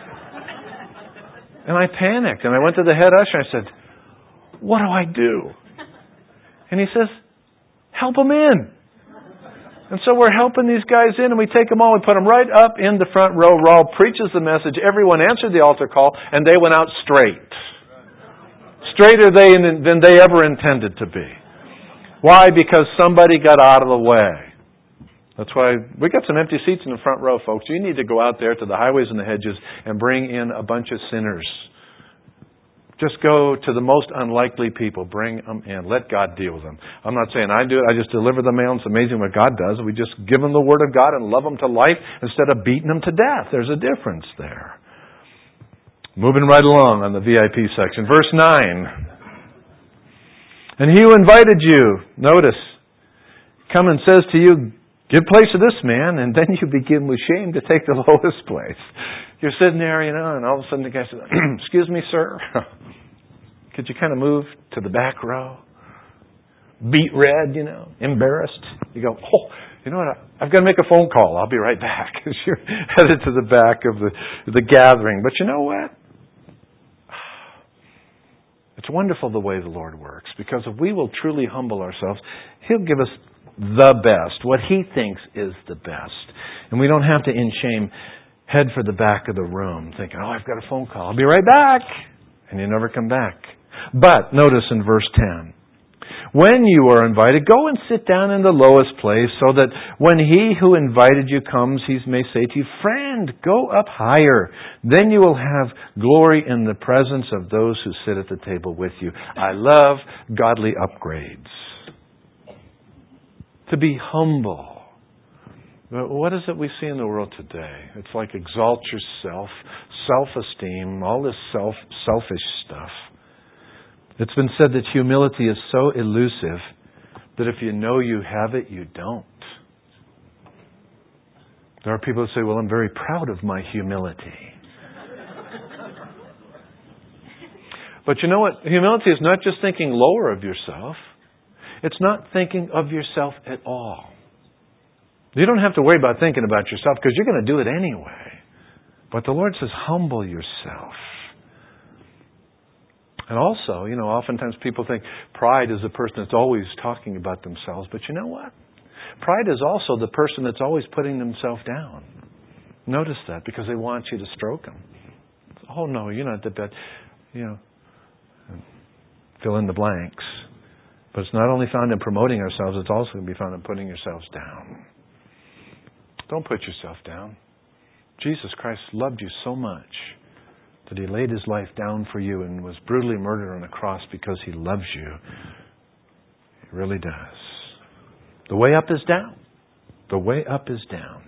And I panicked. And I went to the head usher and I said, what do I do? And he says, help them in. And so we're helping these guys in, and we take them all, we put them right up in the front row. Raul preaches the message. Everyone answered the altar call, and they went out straight. Straighter than they ever intended to be. Why? Because somebody got out of the way. That's why we got some empty seats in the front row, folks. You need to go out there to the highways and the hedges and bring in a bunch of sinners. Just go to the most unlikely people. Bring them in. Let God deal with them. I'm not saying I do it. I just deliver the mail. It's amazing what God does. We just give them the Word of God and love them to life instead of beating them to death. There's a difference there. Moving right along on the VIP section. Verse 9. And he who invited you, notice, come and says to you, give place to this man, and then you begin with shame to take the lowest place. You're sitting there, and all of a sudden the guy says, excuse me, sir, could you kind of move to the back row? Beat red, embarrassed. You go, oh, you know what, I've got to make a phone call. I'll be right back. As you're headed to the back of the gathering. But you know what? It's wonderful the way the Lord works, because if we will truly humble ourselves, He'll give us the best, what He thinks is the best. And we don't have to, in shame, head for the back of the room thinking, oh, I've got a phone call. I'll be right back. And you never come back. But, notice in verse 10, when you are invited, go and sit down in the lowest place so that when he who invited you comes, he may say to you, friend, go up higher. Then you will have glory in the presence of those who sit at the table with you. I love godly upgrades. To be humble. What is it we see in the world today? It's like exalt yourself, self-esteem, all this selfish stuff. It's been said that humility is so elusive that if you know you have it, you don't. There are people who say, well, I'm very proud of my humility. But you know what? Humility is not just thinking lower of yourself. It's not thinking of yourself at all. You don't have to worry about thinking about yourself because you're going to do it anyway. But the Lord says, humble yourself. And also, oftentimes people think pride is the person that's always talking about themselves. But you know what? Pride is also the person that's always putting themselves down. Notice that, because they want you to stroke them. Oh, no, you're not that bad. Fill in the blanks. But it's not only found in promoting ourselves, it's also going to be found in putting yourselves down. Don't put yourself down. Jesus Christ loved you so much that He laid His life down for you and was brutally murdered on the cross because He loves you. He really does. The way up is down. The way up is down.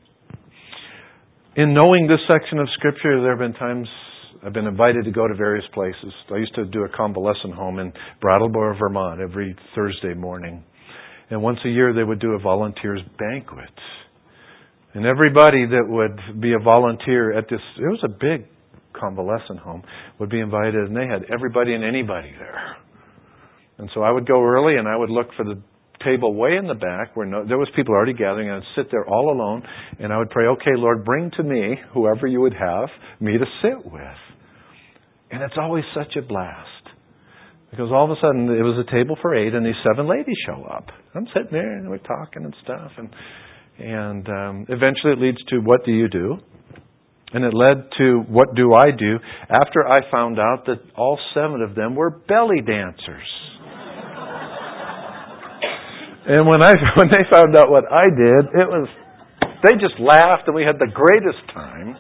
In knowing this section of Scripture, there have been times I've been invited to go to various places. I used to do a convalescent home in Brattleboro, Vermont, every Thursday morning. And once a year they would do a volunteers banquet. And everybody that would be a volunteer at this, it was a big convalescent home, would be invited, and they had everybody and anybody there. And so I would go early and I would look for the table way in the back where there was people already gathering, and I'd sit there all alone and I would pray, okay, Lord, bring to me whoever you would have me to sit with. And it's always such a blast. Because all of a sudden it was a table for 8 and these 7 ladies show up. I'm sitting there and we're talking and stuff, and eventually it leads to what do you do? And it led to what do I do after I found out that all 7 of them were belly dancers. And when they found out what I did, they just laughed and we had the greatest time,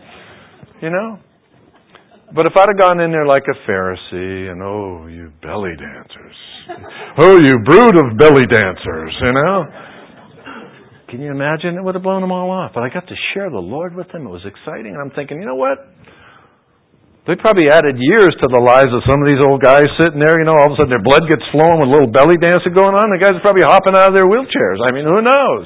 But if I'd have gone in there like a Pharisee and, oh, you belly dancers. Oh, you brood of belly dancers, Can you imagine? It would have blown them all off. But I got to share the Lord with them. It was exciting. And I'm thinking, you know what? They probably added years to the lives of some of these old guys sitting there. All of a sudden their blood gets flowing with a little belly dancing going on. The guys are probably hopping out of their wheelchairs. I mean, who knows?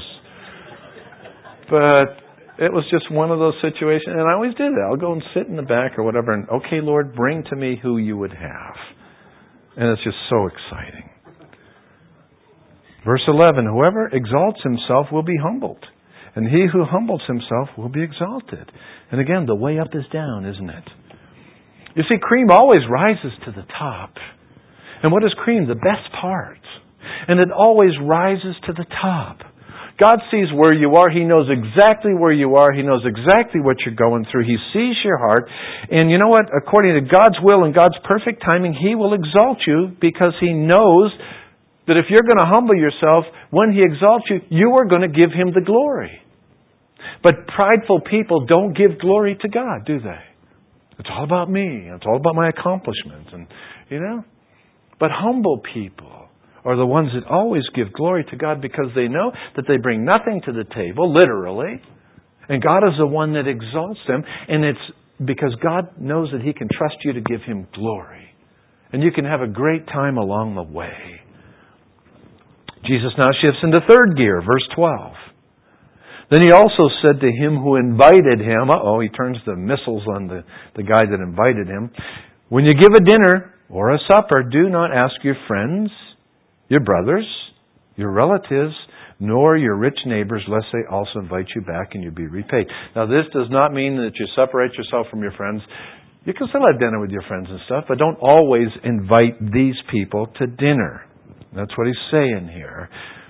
But it was just one of those situations. And I always did that. I'll go and sit in the back or whatever. And, okay, Lord, bring to me who you would have. And it's just so exciting. Verse 11, whoever exalts himself will be humbled, and he who humbles himself will be exalted. And again, the way up is down, isn't it? You see, cream always rises to the top. And what is cream? The best part. And it always rises to the top. God sees where you are. He knows exactly where you are. He knows exactly what you're going through. He sees your heart. And you know what? According to God's will and God's perfect timing, He will exalt you because He knows that if you're going to humble yourself, when He exalts you, you are going to give Him the glory. But prideful people don't give glory to God, do they? It's all about me. It's all about my accomplishments. And, But humble people are the ones that always give glory to God because they know that they bring nothing to the table, literally. And God is the one that exalts them. And it's because God knows that He can trust you to give Him glory. And you can have a great time along the way. Jesus now shifts into third gear, verse 12. Then He also said to him who invited him, He turns the missiles on the guy that invited him. When you give a dinner or a supper, do not ask your friends, your brothers, your relatives, nor your rich neighbors, lest they also invite you back and you be repaid. Now, this does not mean that you separate yourself from your friends. You can still have dinner with your friends and stuff, but don't always invite these people to dinner. That's what He's saying here.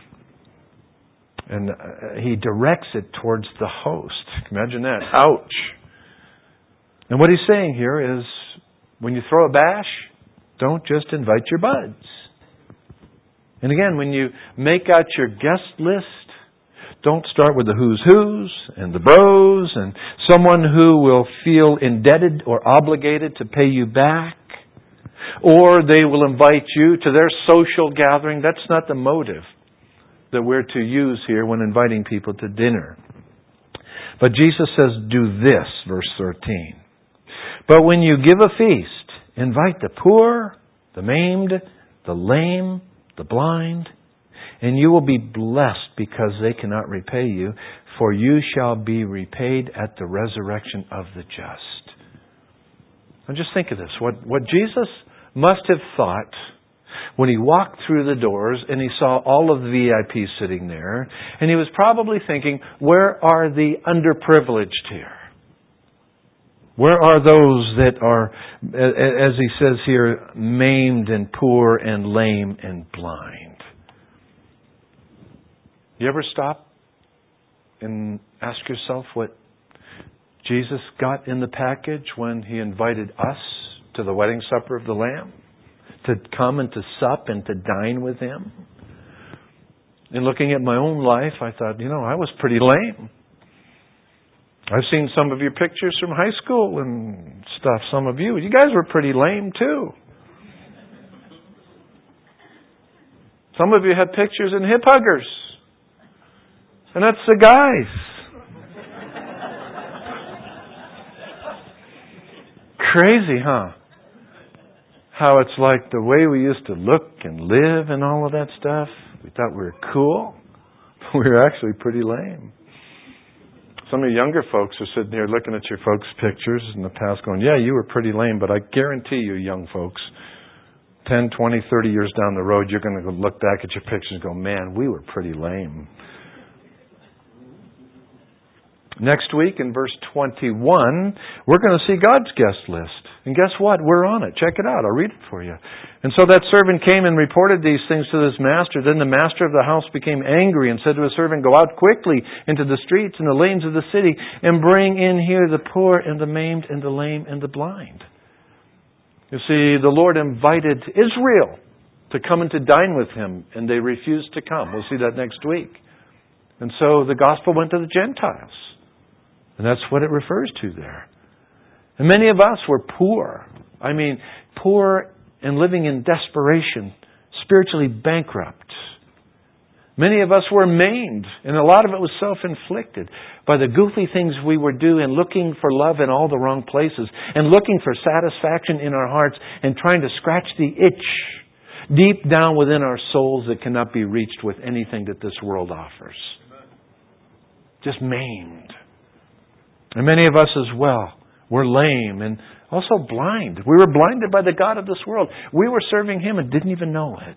And He directs it towards the host. Imagine that. Ouch. And what He's saying here is, when you throw a bash, don't just invite your buds. And again, when you make out your guest list, don't start with the who's who's and the bros and someone who will feel indebted or obligated to pay you back. Or they will invite you to their social gathering. That's not the motive that we're to use here when inviting people to dinner. But Jesus says, do this, verse 13. But when you give a feast, invite the poor, the maimed, the lame, the blind, and you will be blessed because they cannot repay you, for you shall be repaid at the resurrection of the just. Now just think of this. What Jesus must have thought when He walked through the doors and He saw all of the VIPs sitting there, and He was probably thinking, where are the underprivileged here? Where are those that are, as He says here, maimed and poor and lame and blind? You ever stop and ask yourself what Jesus got in the package when He invited us to the wedding supper of the Lamb? To come and to sup and to dine with Him? In looking at my own life, I thought, I was pretty lame. I've seen some of your pictures from high school and stuff. Some of you guys were pretty lame too. Some of you had pictures in hip huggers. And that's the guys. Crazy, huh? How it's like the way we used to look and live and all of that stuff. We thought we were cool. We were actually pretty lame. Some of you younger folks are sitting here looking at your folks' pictures in the past going, yeah, you were pretty lame, but I guarantee you, young folks, 10, 20, 30 years down the road, you're going to look back at your pictures and go, man, we were pretty lame. Next week in verse 21, we're going to see God's guest list. And guess what? We're on it. Check it out. I'll read it for you. And so that servant came and reported these things to his master. Then the master of the house became angry and said to his servant, go out quickly into the streets and the lanes of the city and bring in here the poor and the maimed and the lame and the blind. You see, the Lord invited Israel to come and to dine with Him, and they refused to come. We'll see that next week. And so the gospel went to the Gentiles. And that's what it refers to there. And many of us were poor. I mean, poor and living in desperation, spiritually bankrupt. Many of us were maimed, and a lot of it was self-inflicted by the goofy things we were doing, looking for love in all the wrong places, and looking for satisfaction in our hearts, and trying to scratch the itch deep down within our souls that cannot be reached with anything that this world offers. Just maimed. And many of us as well were lame and also blind. We were blinded by the god of this world. We were serving Him and didn't even know it.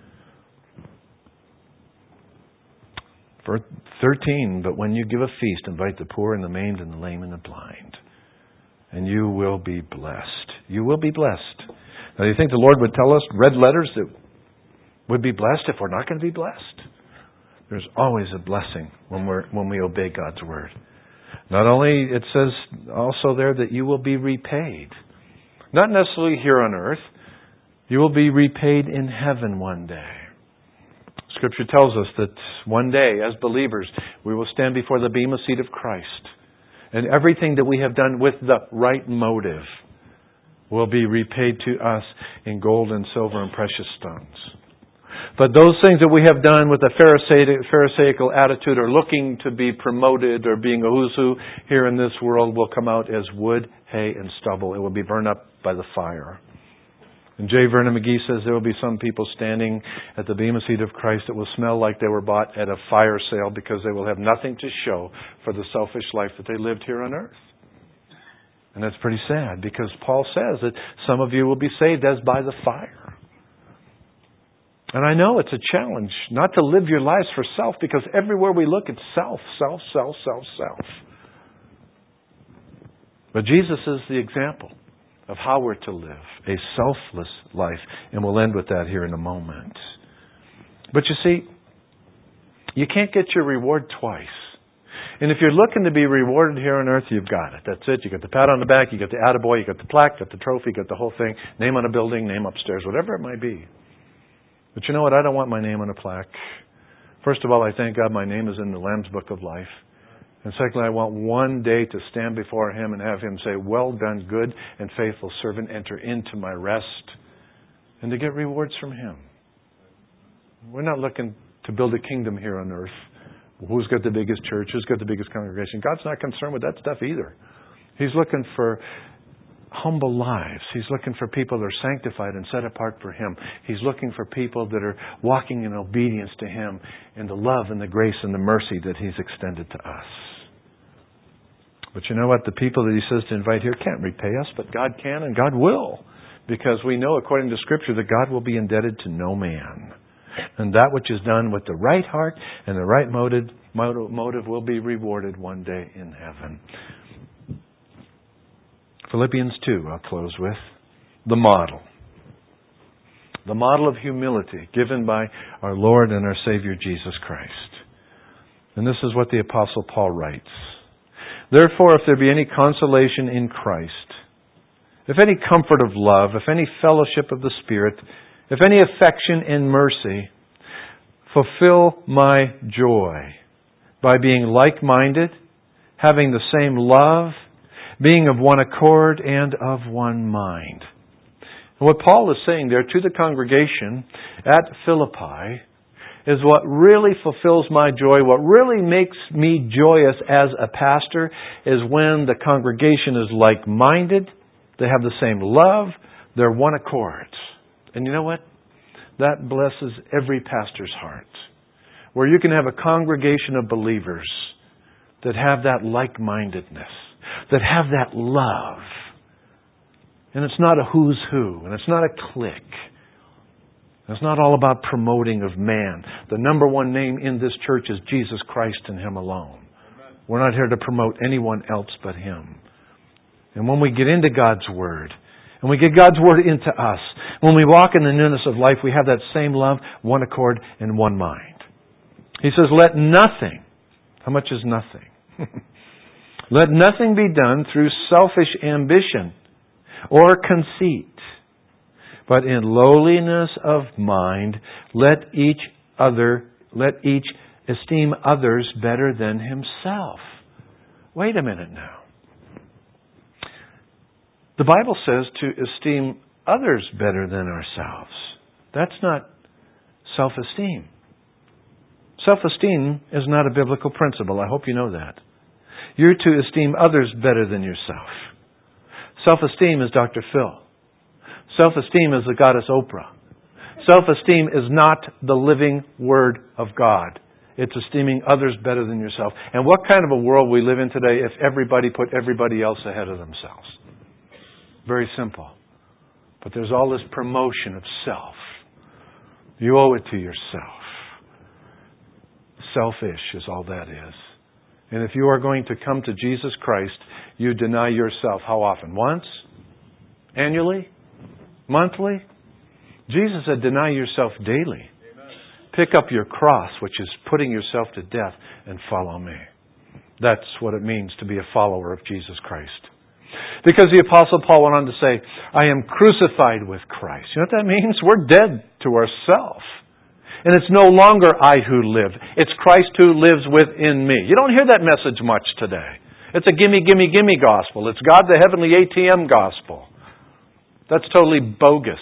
Verse 13, but when you give a feast, invite the poor and the maimed and the lame and the blind. And you will be blessed. You will be blessed. Now, do you think the Lord would tell us red letters that would be blessed if we're not going to be blessed? There's always a blessing when we obey God's Word. Not only, it says also there that you will be repaid. Not necessarily here on earth. You will be repaid in heaven one day. Scripture tells us that one day, as believers, we will stand before the bema seat of Christ. And everything that we have done with the right motive will be repaid to us in gold and silver and precious stones. But those things that we have done with a Pharisaical attitude or looking to be promoted or being a who's who here in this world will come out as wood, hay, and stubble. It will be burned up by the fire. And J. Vernon McGee says there will be some people standing at the bema seat of Christ that will smell like they were bought at a fire sale because they will have nothing to show for the selfish life that they lived here on earth. And that's pretty sad because Paul says that some of you will be saved as by the fire. And I know it's a challenge not to live your lives for self because everywhere we look it's self. But Jesus is the example of how we're to live a selfless life. And we'll end with that here in a moment. But you see, you can't get your reward twice. And if you're looking to be rewarded here on earth, you've got it. That's it. You got the pat on the back, you got the attaboy, you got the plaque, you got the trophy, you got the whole thing. Name on a building, name upstairs, whatever it might be. But you know what? I don't want my name on a plaque. First of all, I thank God my name is in the Lamb's Book of Life. And secondly, I want one day to stand before Him and have Him say, well done, good and faithful servant, enter into my rest. And to get rewards from Him. We're not looking to build a kingdom here on earth. Who's got the biggest church? Who's got the biggest congregation? God's not concerned with that stuff either. He's looking for humble lives. He's looking for people that are sanctified and set apart for Him. He's looking for people that are walking in obedience to Him in the love and the grace and the mercy that He's extended to us. But you know what? The people that He says to invite here can't repay us, but God can and God will. Because we know, according to Scripture, that God will be indebted to no man. And that which is done with the right heart and the right motive will be rewarded one day in heaven. Philippians 2, I'll close with. The model. The model of humility given by our Lord and our Savior Jesus Christ. And this is what the Apostle Paul writes. Therefore, if there be any consolation in Christ, if any comfort of love, if any fellowship of the Spirit, if any affection and mercy, fulfill my joy by being like-minded, having the same love, being of one accord and of one mind. And what Paul is saying there to the congregation at Philippi is what really fulfills my joy, what really makes me joyous as a pastor is when the congregation is like-minded, they have the same love, they're one accord. And you know what? That blesses every pastor's heart. Where you can have a congregation of believers that have that like-mindedness, that have that love. And it's not a who's who, and it's not a clique. It's not all about promoting of man. The number one name in this church is Jesus Christ and Him alone. Amen. We're not here to promote anyone else but Him. And when we get into God's Word, and we get God's Word into us, when we walk in the newness of life, we have that same love, one accord, and one mind. He says, let nothing, how much is nothing? Let nothing be done through selfish ambition or conceit, but in lowliness of mind, let each esteem others better than himself. Wait a minute now. The Bible says to esteem others better than ourselves. That's not self-esteem. Self-esteem is not a biblical principle. I hope you know that. You're to esteem others better than yourself. Self-esteem is Dr. Phil. Self-esteem is the goddess Oprah. Self-esteem is not the living Word of God. It's esteeming others better than yourself. And what kind of a world we live in today if everybody put everybody else ahead of themselves? Very simple. But there's all this promotion of self. You owe it to yourself. Selfish is all that is. And if you are going to come to Jesus Christ, you deny yourself how often? Once? Annually? Monthly? Jesus said, deny yourself daily. Amen. Pick up your cross, which is putting yourself to death, and follow me. That's what it means to be a follower of Jesus Christ. Because the Apostle Paul went on to say, I am crucified with Christ. You know what that means? We're dead to ourselves. And it's no longer I who live. It's Christ who lives within me. You don't hear that message much today. It's a gimme, gimme, gimme gospel. It's God the heavenly ATM gospel. That's totally bogus.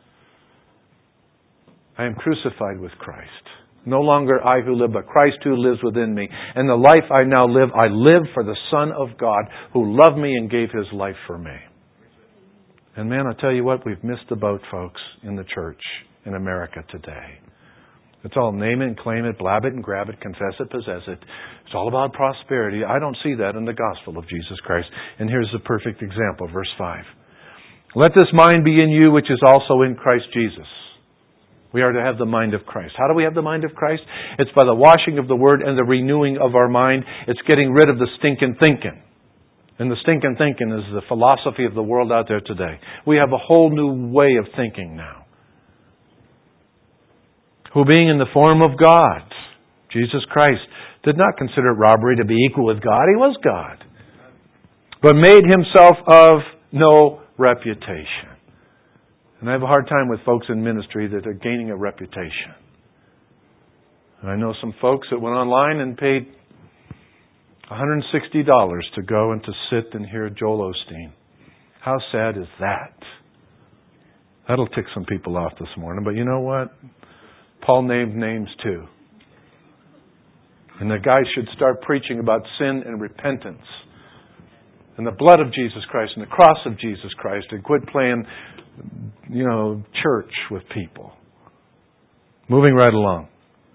I am crucified with Christ. No longer I who live, but Christ who lives within me. And the life I now live, I live for the Son of God who loved me and gave His life for me. And man, I'll tell you what, we've missed the boat, folks, in the church in America today. It's all name it and claim it, blab it and grab it, confess it, possess it. It's all about prosperity. I don't see that in the gospel of Jesus Christ. And here's the perfect example, verse 5. Let this mind be in you, which is also in Christ Jesus. We are to have the mind of Christ. How do we have the mind of Christ? It's by the washing of the Word and the renewing of our mind. It's getting rid of the stinking thinking. And the stinking thinking is the philosophy of the world out there today. We have a whole new way of thinking now. Who being in the form of God, Jesus Christ, did not consider it robbery to be equal with God. He was God. But made Himself of no reputation. And I have a hard time with folks in ministry that are gaining a reputation. And I know some folks that went online and paid $160 to go and to sit and hear Joel Osteen. How sad is that? That'll tick some people off this morning. But you know what? Paul named names too. And the guy should start preaching about sin and repentance. And the blood of Jesus Christ and the cross of Jesus Christ. And quit playing, church with people. Moving right along.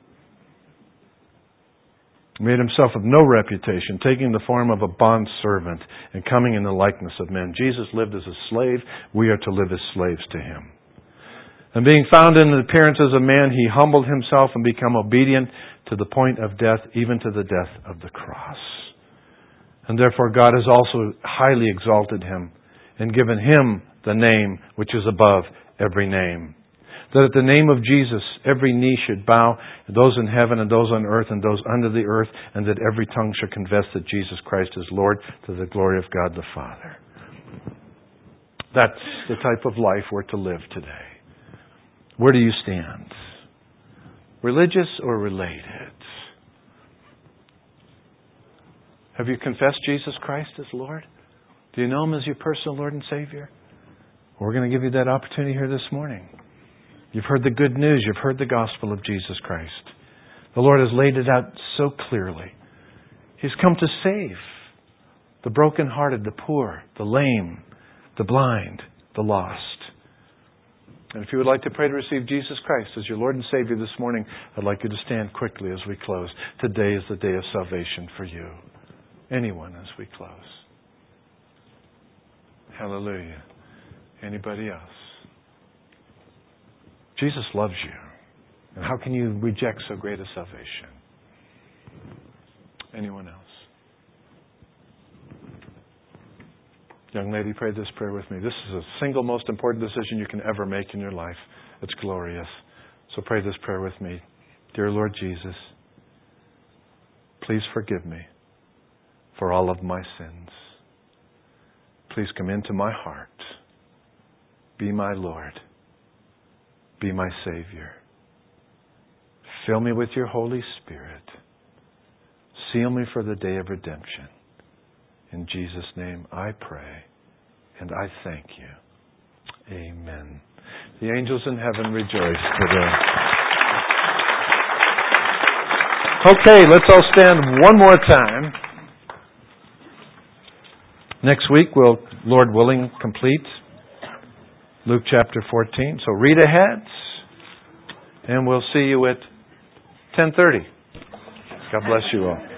Made Himself of no reputation, taking the form of a bondservant and coming in the likeness of men. Jesus lived as a slave. We are to live as slaves to Him. And being found in the appearance as a man, He humbled Himself and became obedient to the point of death, even to the death of the cross. And therefore God has also highly exalted Him and given Him the name which is above every name. That at the name of Jesus every knee should bow, those in heaven and those on earth and those under the earth, and that every tongue should confess that Jesus Christ is Lord, to the glory of God the Father. That's the type of life we're to live today. Where do you stand? Religious or related? Have you confessed Jesus Christ as Lord? Do you know Him as your personal Lord and Savior? We're going to give you that opportunity here this morning. You've heard the good news. You've heard the gospel of Jesus Christ. The Lord has laid it out so clearly. He's come to save the brokenhearted, the poor, the lame, the blind, the lost. And if you would like to pray to receive Jesus Christ as your Lord and Savior this morning, I'd like you to stand quickly as we close. Today is the day of salvation for you. Anyone as we close. Hallelujah. Anybody else? Jesus loves you. And how can you reject so great a salvation? Anyone else? Young lady, pray this prayer with me. This is the single most important decision you can ever make in your life. It's glorious. So pray this prayer with me. Dear Lord Jesus, please forgive me for all of my sins. Please come into my heart. Be my Lord. Be my Savior. Fill me with your Holy Spirit. Seal me for the day of redemption. In Jesus' name I pray, and I thank you. Amen. The angels in heaven rejoice today. Okay, let's all stand one more time. Next week we'll, Lord willing, complete Luke chapter 14. So read ahead, and we'll see you at 10:30. God bless you all.